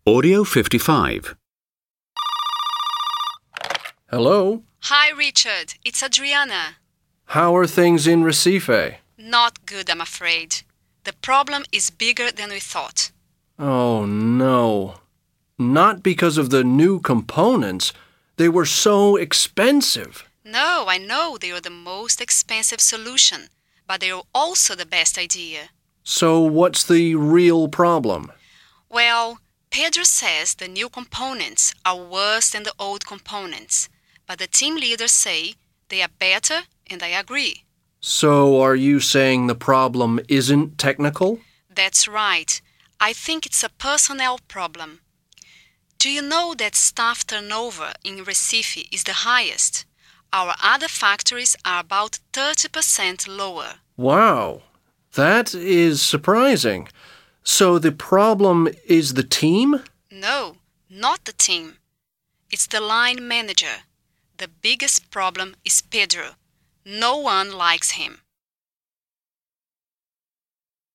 Audio 55. Hello? Hi, Richard. It's Adriana. How are things in Recife? Not good, I'm afraid. The problem is bigger than we thought. Oh, no. Not because of the new components. They were so expensive. No, I know they are the most expensive solution, but they are also the best idea. So what's the real problem? Well, Pedro says the new components are worse than the old components, but the team leaders say they are better, and I agree. So are you saying the problem isn't technical? That's right. I think it's a personnel problem. Do you know that staff turnover in Recife is the highest? Our other factories are about 30% lower. Wow, that is surprising. So the problem is the team? No, not the team. It's the line manager. The biggest problem is Pedro. No one likes him.